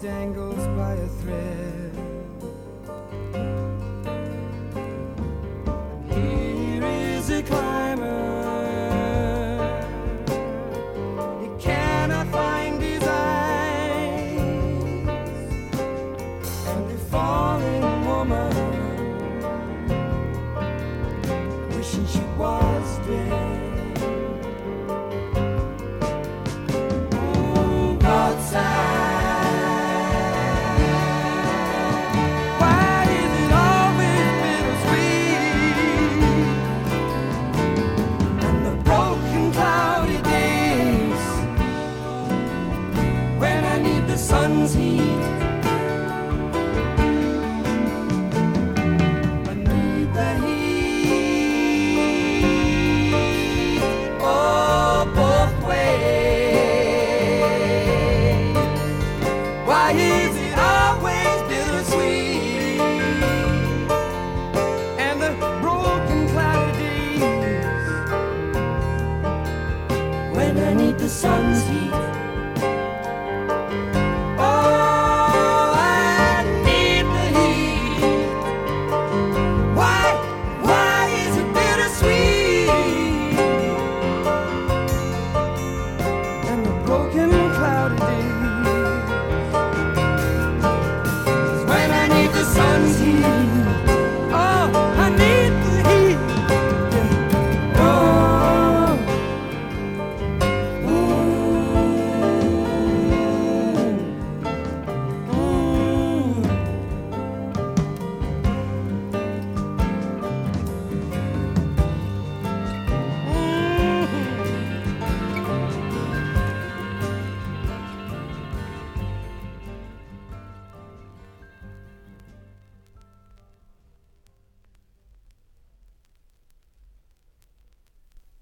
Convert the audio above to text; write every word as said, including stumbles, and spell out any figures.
dangles by a thread. Here is a climber, he cannot find his eyes, and the falling woman wishing she was dead. Sun's heat, beneath the heat, oh, both ways. Why is it always bittersweet, and the broken cloudy days when I need the sun's heat? When I need the sun's heat.